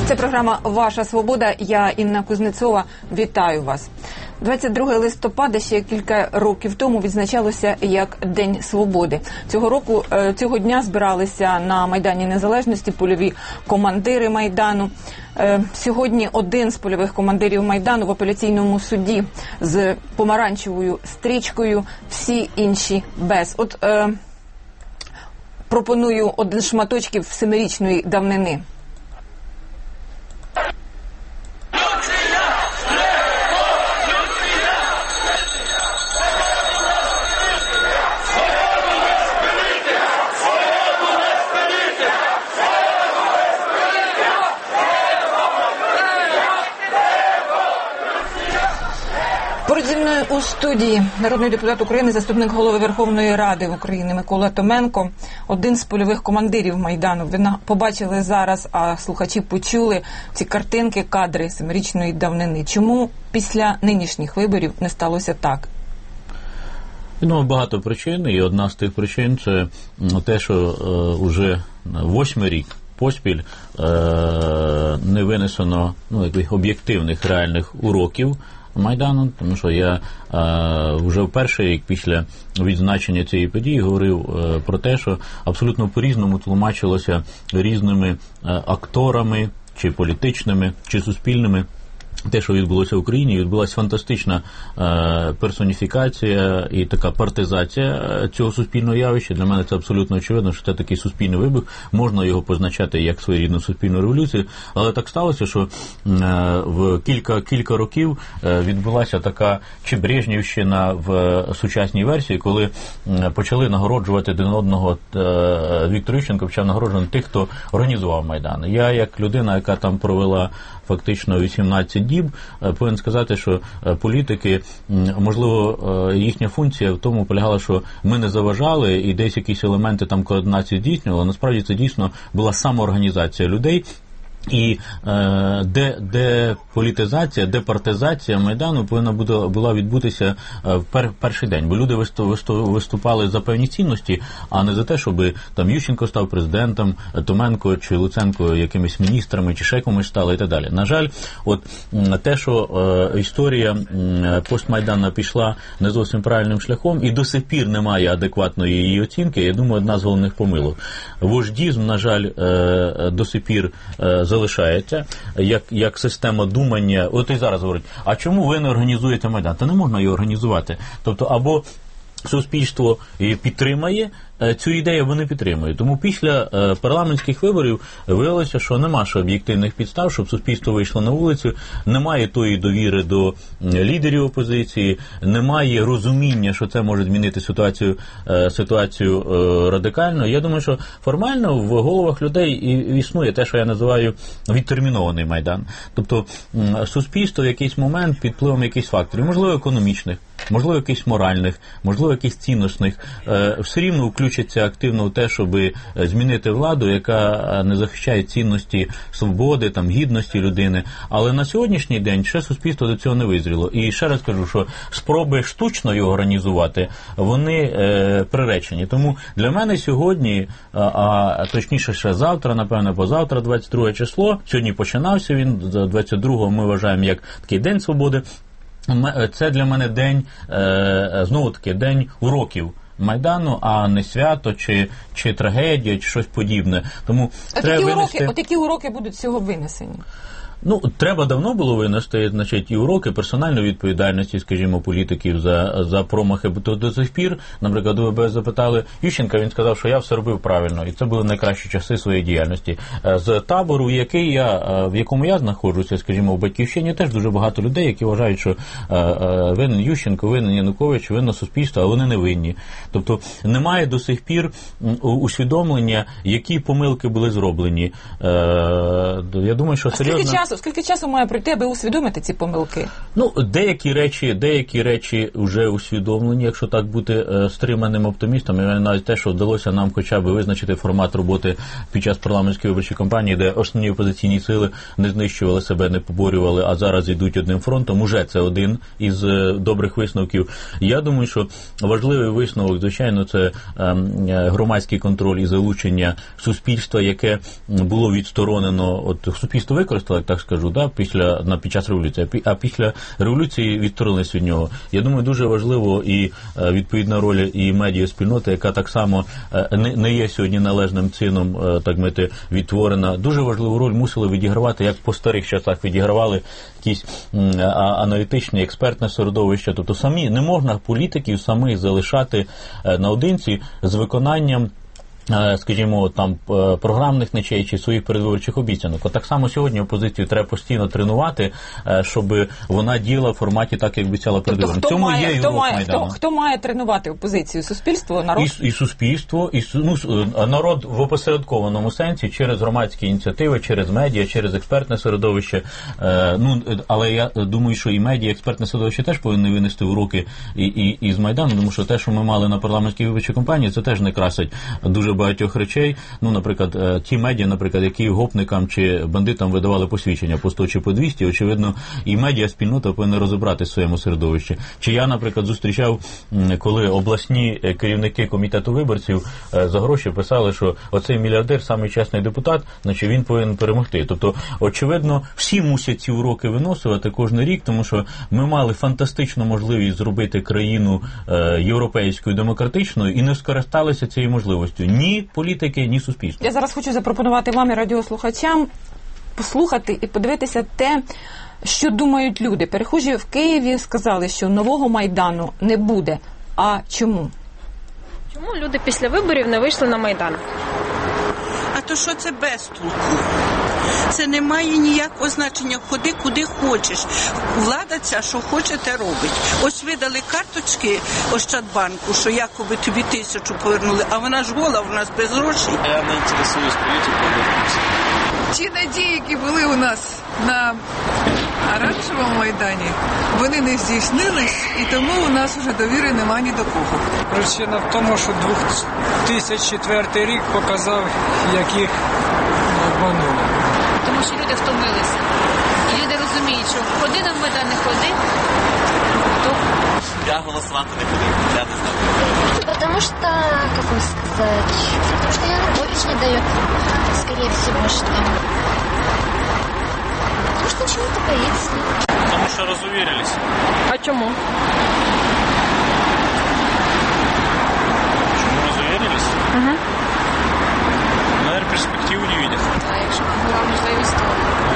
Це програма «Ваша свобода». Я Інна Кузнецова. Вітаю вас. 22 листопада ще кілька років тому відзначалося як День свободи. Цього дня збиралися на Майдані Незалежності польові командири Майдану. Сьогодні один з польових командирів Майдану в апеляційному суді з помаранчевою стрічкою, всі інші без. Пропоную один шматочків семирічної давнини. Поруч зі мною у студії народний депутат України, заступник голови Верховної Ради України Микола Томенко, один з польових командирів Майдану. Ви побачили зараз, а слухачі почули ці картинки, кадри семирічної давнини. Чому після нинішніх виборів не сталося так? Багато причин, і одна з тих причин – це те, що вже 8-й рік поспіль не винесено об'єктивних реальних уроків Майдану, тому що я вже в перший рік після відзначення цієї події говорив про те, що абсолютно по-різному тлумачилося різними акторами, чи політичними, чи суспільними. Те, що відбулося в Україні, відбулася фантастична персоніфікація і така партизація цього суспільного явища. Для мене це абсолютно очевидно, що це такий суспільний вибух. Можна його позначати як своєрідну суспільну революцію, але так сталося, що в кілька років відбулася така чи Брежнівщина в сучасній версії, коли почали нагороджувати один одного. Віктор Ющенко почав нагороджувати тих, хто організував Майдан. Я, як людина, яка там провела фактично 18 діб, повинен сказати, що політики, можливо, їхня функція в тому полягала, що ми не заважали і десь якісь елементи там координації здійснювали, насправді це дійсно була самоорганізація людей. І деполітизація, департизація Майдану повинна була відбутися в перший день, бо люди виступали за певні цінності, а не за те, щоб там Ющенко став президентом, Томенко чи Луценко якимись міністрами, чи ще комусь стали і так далі. На жаль, те, що історія постмайдана пішла не зовсім правильним шляхом, і до сих пір немає адекватної її оцінки, я думаю, одна з головних помилок. Вождізм, на жаль, до сих пір залишається, як система думання. От і зараз говорять, а чому ви не організуєте Майдан? Та не можна його організувати. Тобто, або суспільство підтримає цю ідею, або не підтримує. Тому після парламентських виборів виявилося, що нема об'єктивних підстав, щоб суспільство вийшло на вулицю, немає тої довіри до лідерів опозиції, немає розуміння, що це може змінити ситуацію радикально. Я думаю, що формально в головах людей існує те, що я називаю відтермінований Майдан. Тобто суспільство в якийсь момент під впливом якихось факторів, можливо, економічних, можливо, якихось моральних, можливо, якихось цінностних, все рівно включиться активно в те, щоб змінити владу, яка не захищає цінності свободи, гідності людини. Але на сьогоднішній день ще суспільство до цього не визріло. І ще раз кажу, що спроби штучно його організувати, вони приречені. Тому для мене сьогодні, а точніше ще завтра, напевно, позавтра, 22 число, сьогодні починався він, 22-го ми вважаємо як такий День свободи. Це для мене день, знову-таки, день уроків Майдану, а не свято, чи трагедія, чи щось подібне. Тому які уроки будуть з цього винесені? Треба давно було винести, і уроки персональної відповідальності, скажімо, політиків за промахи. До сих пір, наприклад, ВБС запитали Ющенка, він сказав, що я все робив правильно, і це були найкращі часи своєї діяльності. З табору, в якому я знаходжуся, скажімо, в Батьківщині, теж дуже багато людей, які вважають, що винен Ющенко, винен Янукович, винно суспільство, а вони не винні. Тобто немає до сих пір усвідомлення, які помилки були зроблені. Я думаю, що серйозно... Скільки часу має пройти, аби усвідомити ці помилки? Ну, деякі речі вже усвідомлені, якщо так бути стриманим оптимістом. І навіть те, що вдалося нам хоча б визначити формат роботи під час парламентської виборчої кампанії, де основні опозиційні сили не знищували себе, не поборювали, а зараз йдуть одним фронтом. Уже це один із добрих висновків. Я думаю, що важливий висновок, звичайно, це громадський контроль і залучення суспільства, яке було відсторонено, от суспільство використало, так скажу, да, під час революції, а після революції відсторонились від нього. Я думаю, дуже важливо і відповідна роль і медіаспільноти, яка так само не є сьогодні належним чином, так мити, відтворена. Дуже важливу роль мусили відігравати, як по старих часах відігравали якісь аналітичні, експертне середовище. Тобто самі не можна політиків самих залишати наодинці з виконанням, скажімо, там програмних ночей чи своїх передвиборчих обіцянок. От так само сьогодні опозицію треба постійно тренувати, щоб вона діяла в форматі так, як обіцяла перед виборами. Хто має тренувати опозицію? Суспільство, народ? І суспільство, народ в опосередкованому сенсі, через громадські ініціативи, через медіа, через експертне середовище. Але я думаю, що і медіа, і експертне середовище теж повинні винести уроки і з Майдану, тому що те, що ми мали на парламентській виборчій кампанії, це теж не красить дуже багатьох речей. Ну, наприклад, ті медіа, наприклад, які гопникам чи бандитам видавали посвідчення по 100 чи по 200, очевидно, і медіа-спільнота повинна розібратися в своєму середовищі. Чи я, наприклад, зустрічав, коли обласні керівники комітету виборців за гроші писали, що оцей мільярдер, самий чесний депутат, значить він повинен перемогти. Тобто, очевидно, всі мусять ці уроки виносувати кожен рік, тому що ми мали фантастичну можливість зробити країну європейською, демократичною і не скористалися цією можливістю. Ні політики, ні суспільство. Я зараз хочу запропонувати вам і радіослухачам послухати і подивитися те, що думають люди. Перехожі в Києві сказали, що нового Майдану не буде. А чому? Чому люди після виборів не вийшли на Майдан? А то що це без толку? Це не має ніякого значення. Ходи куди хочеш. Влада ця, що хоче, те робить. Ось видали карточки Ощадбанку, що якоби тобі 1000 повернули, а вона ж гола, у нас без грошей. Я не інтересуюсь політикою. Ті надії, які були у нас на оранжевому Майдані, вони не здійснились, і тому у нас вже довіри нема ні до кого. Причина в тому, що 2004 рік показав, як їх обманули. Тому що люди втомилися. І люди розуміють, що ходи на Майдан, не ходи, то... Я голосувати не буду, я не знаю. Потому что, как вам сказать, потому что Янукович не дает, скорее всего, что... Потому что чего-то боится. Тому що розувірились. А чому? Чому розувірились? Угу. Наверное, перспективу не видят. А якщо б була можливість, то...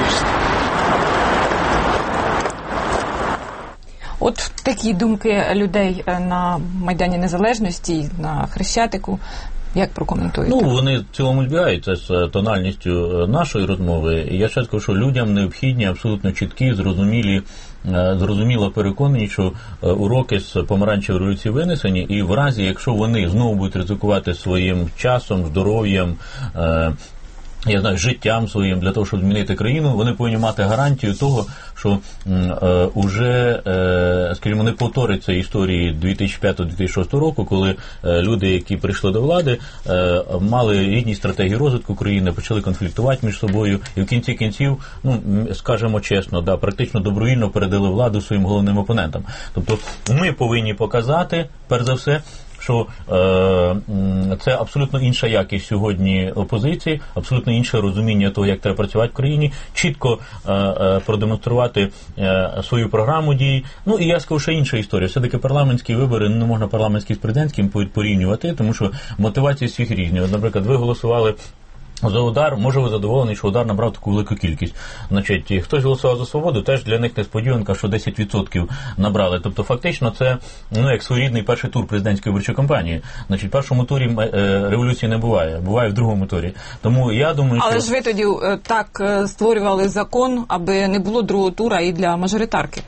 От такі думки людей на Майдані Незалежності, на Хрещатику. Як прокоментуєте? Ну, вони в цілому збігаються з тональністю нашої розмови. І я ще скажу, що людям необхідні абсолютно чіткі, зрозуміло переконані, що уроки з помаранчевої революції винесені, і в разі, якщо вони знову будуть ризикувати своїм часом, здоров'ям, я знаю, життям своїм для того, щоб змінити країну, вони повинні мати гарантію того, що уже, скажімо, не повториться історії 2005-2006 року, коли люди, які прийшли до влади, мали різні стратегії розвитку країни, почали конфліктувати між собою, і в кінці кінців, ну, скажемо чесно, да, практично добровільно передали владу своїм головним опонентам. Тобто ми повинні показати, перш за все, що це абсолютно інша якість сьогодні опозиції, абсолютно інше розуміння того, як треба працювати в країні, чітко продемонструвати свою програму дій. Ну і я скажу, ще інша історія. Все-таки парламентські вибори не можна парламентські з президентським порівнювати, тому що мотивації всіх різні. От, наприклад, ви голосували за Удар, може ви задоволені, що Удар набрав таку велику кількість. Значить, хтось голосував за Свободу, теж для них несподіванка, що 10% набрали. Тобто, фактично, це, ну, як своєрідний перший тур президентської виборчої кампанії. Значить, в першому турі революції не буває, буває в другому турі. Тому я думаю, Але що... ж ви тоді так створювали закон, аби не було другого тура і для мажоритарки.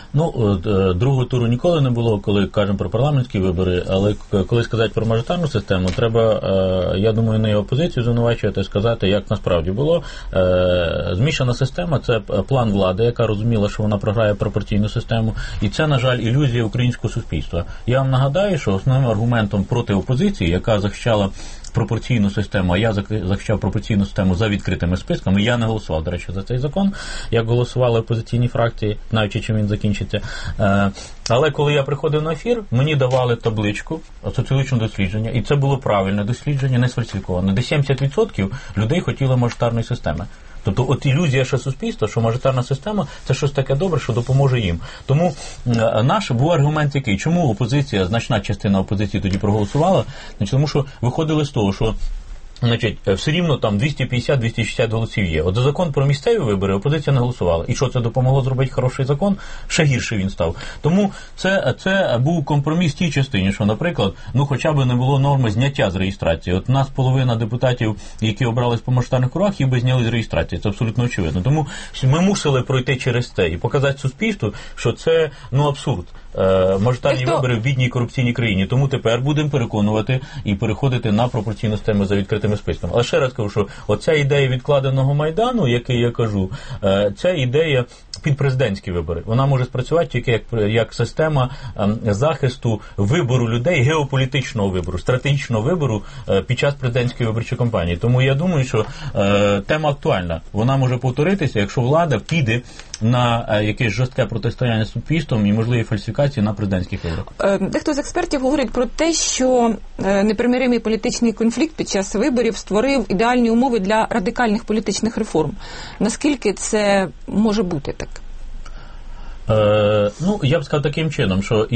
Другого туру ніколи не було, коли кажемо про парламентські вибори, але коли сказати про мажоритарну систему, треба, я думаю, не опозицію звинувачувати, а сказати, як насправді було. Змішана система – це план влади, яка розуміла, що вона програє пропорційну систему, і це, на жаль, ілюзія українського суспільства. Я вам нагадаю, що основним аргументом проти опозиції, яка захищала пропорційну систему, а я захищав пропорційну систему за відкритими списками. Я не голосував, до речі, за цей закон, як голосували опозиційні фракції, знаючи, чим він закінчиться. Але коли я приходив на ефір, мені давали табличку соціологічного дослідження, і це було правильне дослідження, не сфальсифіковане, де 70% людей хотіли мажоритарної системи. Тобто от ілюзія ще суспільства, що мажоритарна система – це щось таке добре, що допоможе їм. Тому наш був аргумент який. Чому опозиція, значна частина опозиції тоді проголосувала? Тому що виходили з того, що все рівно там 250-260 голосів є. От за закон про місцеві вибори опозиція не голосувала. І що це допомогло зробити хороший закон? Ще гірше він став. Тому це був компроміс в тій частині, що, наприклад, хоча б не було норми зняття з реєстрації. От нас половина депутатів, які обрались по мажоритарних округах, їх би зняли з реєстрації. Це абсолютно очевидно. Тому ми мусили пройти через це і показати суспільству, що це, абсурд. Мажоритарні вибори в бідній корупційній країні. Тому тепер будемо переконувати і переходити на пропорційну систему за відкритими списками. Але ще раз кажу, що оця ідея відкладеного Майдану, який я кажу, це ідея під президентські вибори. Вона може спрацювати тільки як система захисту вибору людей, геополітичного вибору, стратегічного вибору під час президентської виборчої кампанії. Тому я думаю, що тема актуальна. Вона може повторитися, якщо влада піде на якесь жорстке протистояння з суспільством і можливі фальсифікації на президентських виборах. Дехто з експертів говорить про те, що непримиримий політичний конфлікт під час виборів створив ідеальні умови для радикальних політичних реформ. Наскільки це може бути так? Я б сказав таким чином, що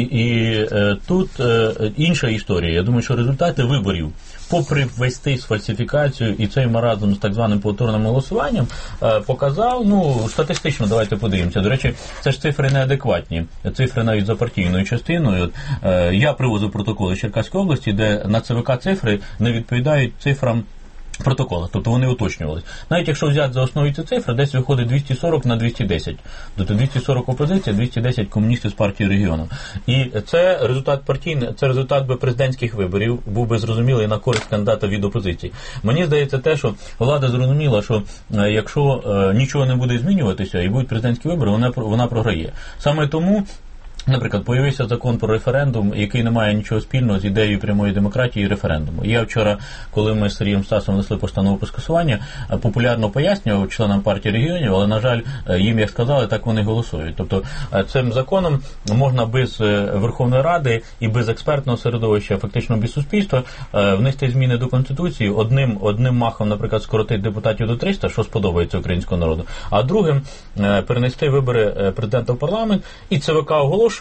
тут інша історія. Я думаю, що результати виборів, попри весь цей сфальсифікацію і цей маразм з так званим повторним голосуванням, показав, статистично, давайте подивимося. До речі, це ж цифри неадекватні. Цифри навіть за партійною частиною. Я привозив протоколи з Черкаської області, де на ЦВК цифри не відповідають цифрам протокола, тобто вони уточнювалися. Навіть якщо взяти за основу ці цифри, десь виходить 240 на 210. Тобто 240 опозиція, 210 комуністів з партії регіону. І це результат партійний, це результат би президентських виборів, був би зрозумілий на користь кандидата від опозиції. Мені здається те, що влада зрозуміла, що якщо нічого не буде змінюватися і будуть президентські вибори, вона програє. Саме тому, наприклад, появився закон про референдум, який не має нічого спільного з ідеєю прямої демократії і референдуму. Я вчора, коли ми з Сергієм Стасом внесли постанову про скасування, популярно пояснював членам партії регіонів, але, на жаль, їм, як сказали, так вони голосують. Тобто цим законом можна без Верховної Ради і без експертного середовища, фактично без суспільства, внести зміни до Конституції, одним махом, наприклад, скоротити депутатів до 300, що сподобається українському народу, а другим перенести вибори президента в парламент, і ЦВК оголошує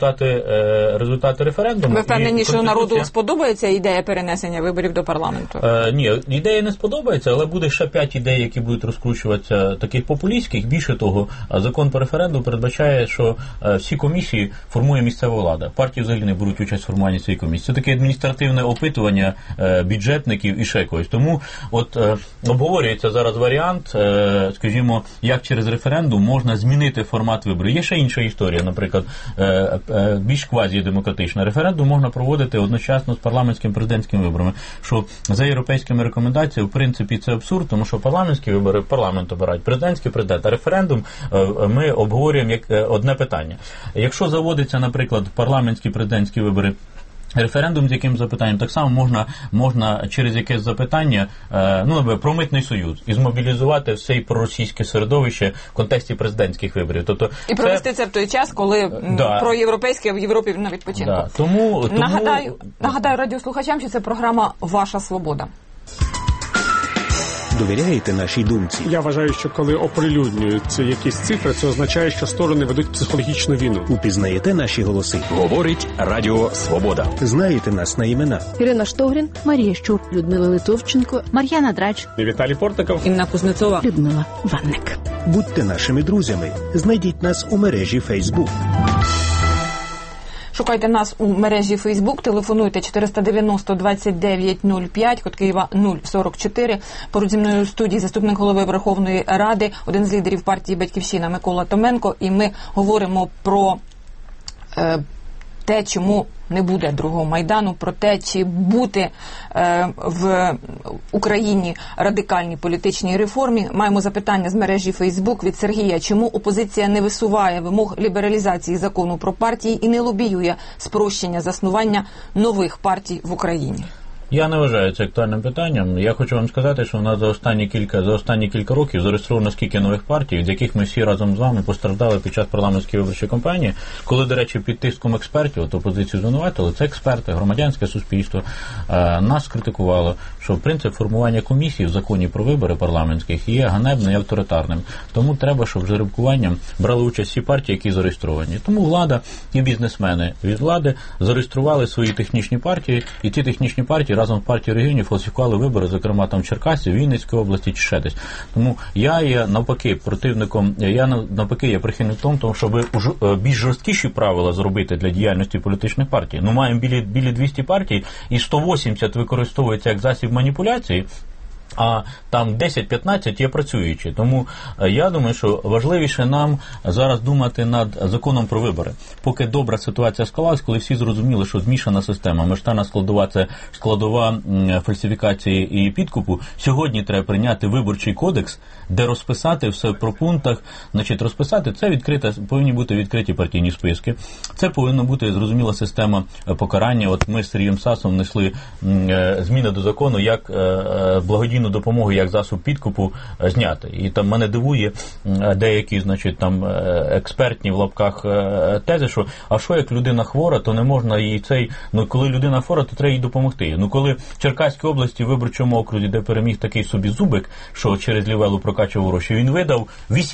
результати референдуму. Ви впевнені, що народу сподобається ідея перенесення виборів до парламенту? Ні, ідея не сподобається, але буде ще 5 ідей, які будуть розкручуватися, таких популістських. Більше того, закон по референдуму передбачає, що всі комісії формує місцева влада. Партії взагалі не беруть участь в формуванні цієї комісії. Це таке адміністративне опитування бюджетників і ще когось. Тому обговорюється зараз варіант, скажімо, як через референдум можна змінити формат виборів. Є ще інша історія, наприклад, більш квазідемократична. Референдум можна проводити одночасно з парламентськими президентськими виборами, що за європейськими рекомендаціями, в принципі, це абсурд, тому що парламентські вибори парламент обирають, президентський президент, а референдум ми обговорюємо як одне питання. Якщо заводиться, наприклад, парламентські президентські вибори, референдум з яким запитанням, так само можна через якесь запитання, про митний союз, і змобілізувати все і проросійське середовище в контексті президентських виборів. Тобто і провести це в той час, коли проєвропейське в Європі на відпочинку. Да. Тому... Нагадаю радіослухачам, що це програма «Ваша свобода». Довіряєте нашій думці? Я вважаю, що коли оприлюднюються якісь цифри, це означає, що сторони ведуть психологічну війну. Упізнаєте наші голоси? Говорить Радіо Свобода. Знаєте нас на імена? Ірина Штогрін, Марія Щур, Людмила Литовченко, Мар'яна Драч, Віталій Портников, Інна Кузнецова, Людмила Ванник. Будьте нашими друзями. Знайдіть нас у мережі Facebook. Шукайте нас у мережі Facebook, телефонуйте 490-29-05, код Києва 044. Поруч зі мною у студії заступник голови Верховної Ради, один з лідерів партії «Батьківщина» Микола Томенко. І ми говоримо про те, чому не буде другого Майдану, про те, чи бути в Україні радикальній політичній реформі. Маємо запитання з мережі Facebook від Сергія. Чому опозиція не висуває вимог лібералізації закону про партії і не лобіює спрощення заснування нових партій в Україні? Я не вважаю це актуальним питанням. Я хочу вам сказати, що у нас за останні кілька років зареєстровано скільки нових партій, від яких ми всі разом з вами постраждали під час парламентської виборчої кампанії, коли, до речі, під тиском експертів, от опозицію звинуватили, це експерти, громадянське суспільство, нас критикувало, що принцип формування комісій в законі про вибори парламентських є ганебним і авторитарним. Тому треба, щоб жеребкуванням брали участь всі партії, які зареєстровані. Тому влада і бізнесмени від влади зареєстрували свої технічні партії, і ці технічні партії разом з партією регіонів фальсифікували вибори, зокрема там в Черкасі, Вінницькій області чи ще десь. Тому я є навпаки противником, я прихильник тому, щоб більш жорсткіші правила зробити для діяльності політичних партій. Ну, маємо біля 200 партій, і 180 використовується як засіб маніпуляції, а там 10-15 є працюючі. Тому я думаю, що важливіше нам зараз думати над законом про вибори. Поки добра ситуація склалась, коли всі зрозуміли, що змішана система, мажоритарна складова – це складова фальсифікації і підкупу, сьогодні треба прийняти виборчий кодекс, де розписати все по пунктах. Значить, розписати – це повинні бути відкриті партійні списки, це повинна бути зрозуміла система покарання. От ми з Сергієм Сасом внесли зміни до закону, як благодійну допомогу як засіб підкупу зняти. І там мене дивує деякі, значить, там експертні в лапках тези, що а що як людина хвора, то не можна їй коли людина хвора, то треба їй допомогти. Ну, коли в Черкаській області, в виборчому окрузі, де переміг такий собі Зубик, що через Лівелу прокачував гроші, він видав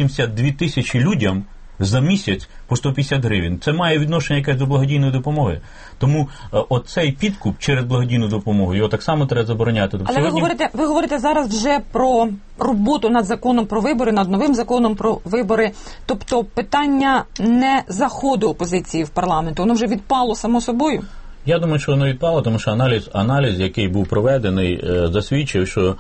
82 тисячі людям за місяць по 150 гривень. Це має відношення якесь до благодійної допомоги. Тому оцей підкуп через благодійну допомогу, його так само треба забороняти. Але сьогодні... ви говорите зараз вже про роботу над законом про вибори, над новим законом про вибори. Тобто питання не заходу опозиції в парламент, воно вже відпало само собою? Я думаю, що воно відпало, тому що аналіз, який був проведений, засвідчив, що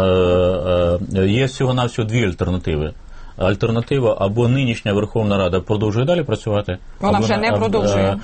є всього-навсього дві альтернативи. Альтернатива або нинішня Верховна Рада продовжує далі працювати. Вона вже не продовжує.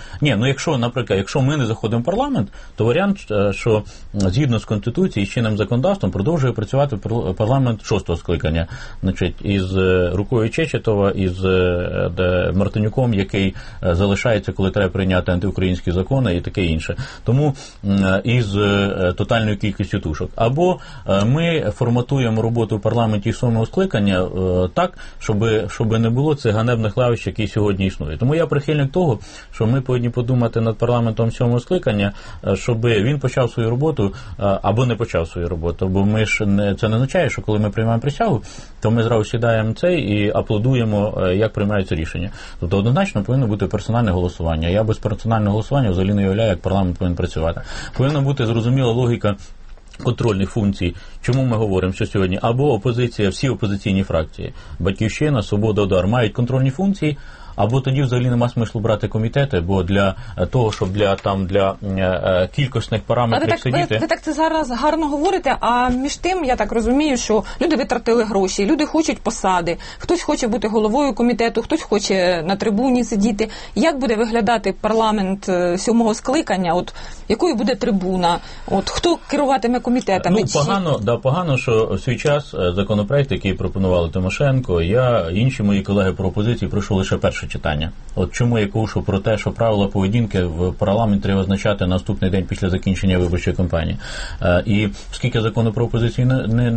Якщо ми не заходимо в парламент, то варіант, що згідно з Конституцією і чинним законодавством продовжує працювати парламент 6-го скликання. Значить, із Рукою Чечетова, із Мартинюком, який залишається, коли треба прийняти антиукраїнські закони і таке інше. Тому із тотальною кількістю тушок. Або ми форматуємо роботу в парламенті 7-го скликання так, щоб не було цих ганебних лавищ, які сьогодні існують. Тому я прихильник того, що ми повинні подумати над парламентом 7-го скликання, щоб він почав свою роботу або не почав свою роботу. Бо це не означає, що коли ми приймаємо присягу, то ми зразу сідаємо і аплодуємо, як приймаються рішення. Тобто однозначно повинно бути персональне голосування. Я без персонального голосування взагалі не уявляю, як парламент повинен працювати. Повинна бути зрозуміла логіка контрольних функцій. Чому ми говоримо, що сьогодні або опозиція, всі опозиційні фракції, Батьківщина, Свобода, Удар мають контрольні функції, або тоді взагалі нема смислу брати комітети, бо для того, щоб для кількісних параметрів сидіти... Ви так це зараз гарно говорите, а між тим, я так розумію, що люди витратили гроші, люди хочуть посади, хтось хоче бути головою комітету, хтось хоче на трибуні сидіти. Як буде виглядати парламент 7-го скликання? От якою буде трибуна? От хто керуватиме комітетами? Погано, що в свій час законопроект, який пропонували Тимошенко, я, інші мої колеги по опозиції, пройшов лише перше читання. От чому я кажу про те, що правила поведінки в парламенті треба визначати наступний день після закінчення виборчої кампанії. І оскільки закону про опозицію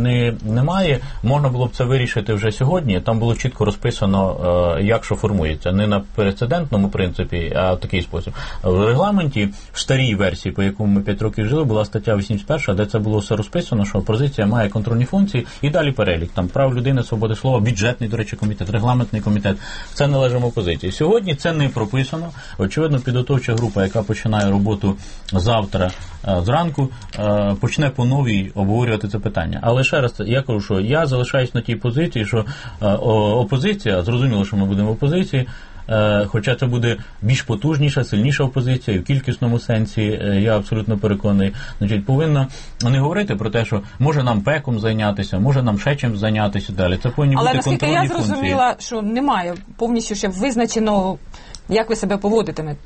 немає, можна було б це вирішити вже сьогодні. Там було чітко розписано, як що формується. Не на прецедентному принципі, а в такий спосіб. В регламенті, в старій версії, по якому ми 5 років жили, була стаття 81, де це було все розписано, що опозиція має контрольні функції і далі перелік. Там прав людини, свободи слова, бюджетний, до речі, комітет, регламентний комітет. Це належимо опозиції. Сьогодні це не прописано. Очевидно, підготовча група, яка починає роботу завтра зранку, почне по новій обговорювати це питання. Але ще раз, я кажу, що я залишаюсь на тій позиції, що опозиція, зрозуміло, що ми будемо в опозиції, хоча це буде більш потужніша, сильніша опозиція, і в кількісному сенсі, я абсолютно переконаний, значить, повинна не говорити про те, що може нам ПЕКом зайнятися, може нам ще чим зайнятися далі. Це повинні бути контрольні функції. Але наскільки я зрозуміла, що немає повністю ще визначеного, як ви себе поводитимете.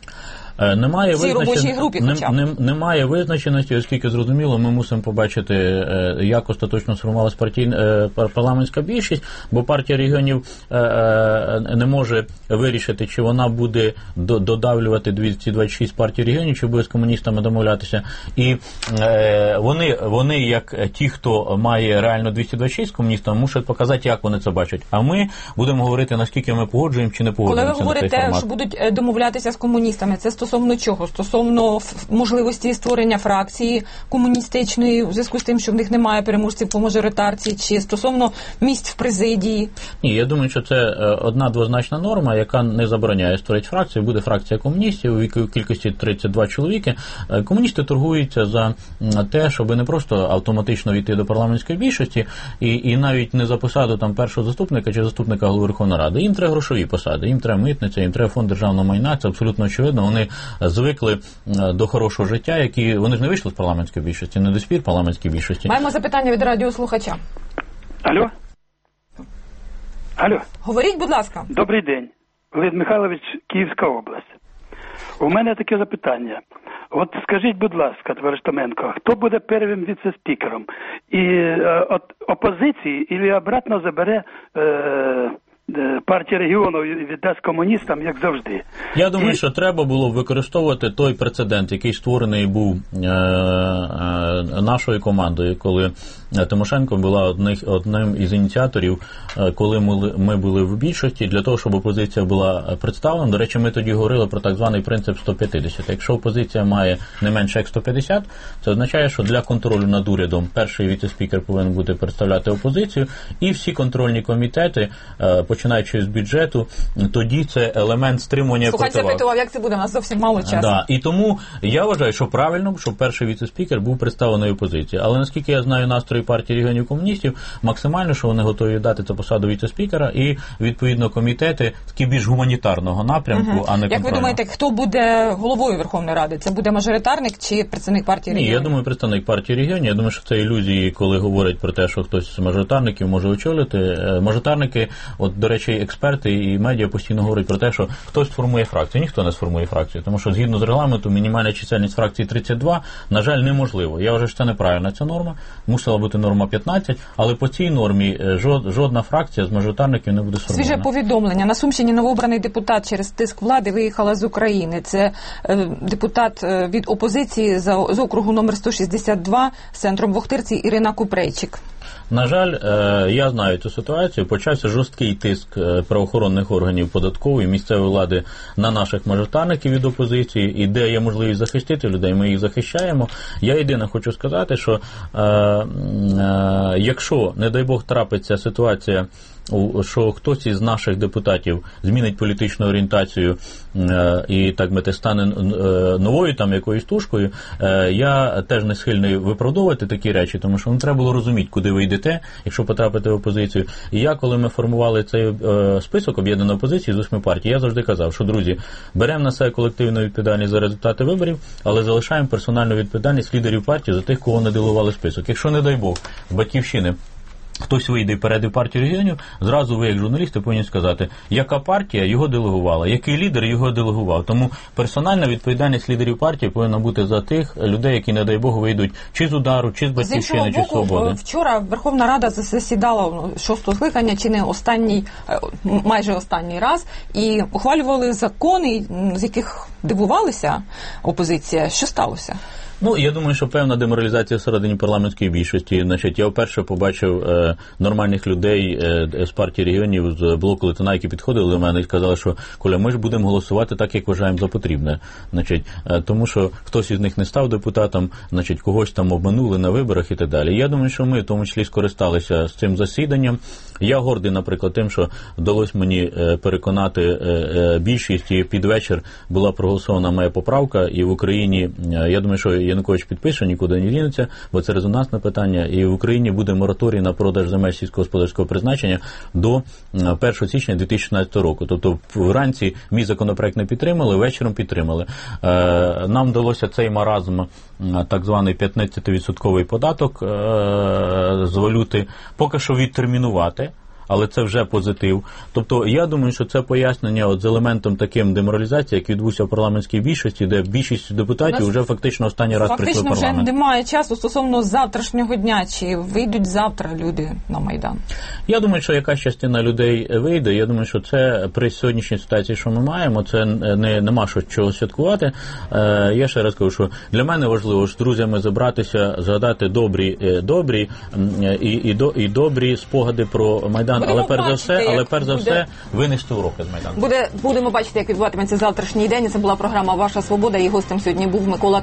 Немає визначеності, оскільки зрозуміло, ми мусимо побачити, як остаточно сформувалась парламентська більшість, бо партія регіонів не може вирішити, чи вона буде додавлювати 226 партій регіонів, чи буде з комуністами домовлятися. І вони, як ті, хто має реально 226 з комуністами, мусять показати, як вони це бачать. А ми будемо говорити, наскільки ми погоджуємо чи не погоджуємося. Коли ви говорите, що будуть домовлятися з комуністами, це стосовно чого? Стосовно можливості створення фракції комуністичної в зв'язку з тим, що в них немає переможців по мажоритарці, чи стосовно місць в президії? Ні, я думаю, що це одна двозначна норма, яка не забороняє створити фракцію. Буде фракція комуністів у кількості 32 чоловіки. Комуністи торгуються за те, щоб не просто автоматично війти до парламентської більшості і навіть не за посаду там першого заступника чи заступника голови Верховної Ради. Їм треба грошові посади, їм треба митниця, їм треба фонд державного майна, це абсолютно очевидно. Вони звикли до хорошого життя, які вони ж не вийшли з парламентської більшості, не до спір парламентської більшості. Маємо запитання від радіослухача. Алло? Алло? Говоріть, будь ласка. Добрий день. Леонід Михайлович, Київська область. У мене таке запитання. От скажіть, будь ласка, товариш Томенко, хто буде первим віце-спікером? І от опозиції, і обратно забере партія регіону віддасть комуністам, як завжди. Я думаю, що треба було використовувати той прецедент, який створений був нашою командою, коли Тимошенко була одним із ініціаторів, коли ми були в більшості, для того, щоб опозиція була представлена. До речі, ми тоді говорили про так званий принцип 150. Якщо опозиція має не менше як 150, це означає, що для контролю над урядом перший віце-спікер повинен бути представляти опозицію, і всі контрольні комітети, починаючи з бюджету, тоді це елемент стримування противаг. Слухайте, запитував, як це буде, у нас зовсім мало часу. Да. І тому я вважаю, що правильно, щоб перший віце-спікер був представлений опозиції. Але наскільки я знаю настрої партії регіонів комуністів, максимально, що вони готові дати цю посаду віце-спікера і, відповідно, комітети такі більш гуманітарного напрямку, а не контрольного. Як ви думаєте, хто буде головою Верховної Ради? Це буде мажоритарник чи представник партії регіонів? Ні, я думаю, представник партії регіонів. Я думаю, що це ілюзії, коли говорять про те, що хтось з мажоритарників може очолити. Мажоритарники, от, до речі, експерти і медіа постійно говорять про те, що хтось сформує фракцію. Ніхто не сформує фракцію, тому що згідно з регламентом мінімальна чисельність фракції 32, на жаль, неможливо. Я вважаю, що це неправильна ця норма. Мусила бути норма 15, але по цій нормі жодна фракція з мажоритарників не буде сформована. Свіже повідомлення. На Сумщині новообраний депутат через тиск влади виїхала з України. Це депутат від опозиції з округу номер 162 з центром в Охтирці Ірина Купрейчик. На жаль, я знаю цю ситуацію. Почався жорсткий тиск правоохоронних органів податкової, місцевої влади на наших мажоритарників від опозиції. І де є можливість захистити людей, ми їх захищаємо. Я єдине хочу сказати, що якщо, не дай Бог, трапиться ситуація, що хтось із наших депутатів змінить політичну орієнтацію і, так би, стане новою там якоюсь тушкою, я теж не схильний виправдовувати такі речі, тому що треба було розуміти, куди ви йдете, якщо потрапите в опозицію. І я, коли ми формували цей список об'єднаної опозиції з 8 партій, я завжди казав, що, друзі, беремо на себе колективну відповідальність за результати виборів, але залишаємо персональну відповідальність лідерів партії за тих, кого не делегували список. Якщо, не дай Бог, з Батьківщини хтось вийде перед партію регіонів, зразу ви, як журналісти, повинні сказати, яка партія його делегувала, який лідер його делегував. Тому персональна відповідальність лідерів партії повинна бути за тих людей, які, не дай Бог, вийдуть чи з Удару, чи з Батьківщини, чи з Свободи. Вчора Верховна Рада засідала 6-го скликання, чи не останній, майже останній раз, і ухвалювали закони, з яких дивувалися опозиція. Що сталося? Ну, я думаю, що певна деморалізація всередині парламентської більшості. Значить, я вперше побачив нормальних людей з партії регіонів, з блоку Литвина, які підходили до мене і сказали, що, Коля, ми ж будемо голосувати так, як вважаємо за потрібне. Значить, тому що хтось із них не став депутатом, значить, когось там обманули на виборах і так далі. Я думаю, що ми в тому числі скористалися з цим засіданням. Я гордий, наприклад, тим, що вдалося мені переконати більшість, і під вечір була проголосована моя поправка, і в Україні, я думаю, що Янукович підпише, нікуди не дінеться, бо це резонансне питання, і в Україні буде мораторій на продаж земель сільськогосподарського призначення до 1 січня 2016 року. Тобто вранці мій законопроект не підтримали, вечором підтримали. Нам вдалося цей маразм, так званий 15% податок з валюти, поки що відтермінувати. Але це вже позитив. Тобто, я думаю, що це пояснення от з елементом таким деморалізації, як відбувся в парламентській більшості, де більшість депутатів вже фактично останній раз прийшли в парламент. Фактично вже немає часу стосовно завтрашнього дня. Чи вийдуть завтра люди на Майдан? Я думаю, що якась частина людей вийде. Я думаю, що це при сьогоднішній ситуації, що ми маємо, це нема чого святкувати. Я ще раз кажу, що для мене важливо з друзями зібратися, згадати добрі і добрі спогади про Майдан. Але перш за все винести уроки з Майдану. Будемо бачити, як відбуватиметься завтрашній день. Це була програма «Ваша свобода». І гостем сьогодні був Микола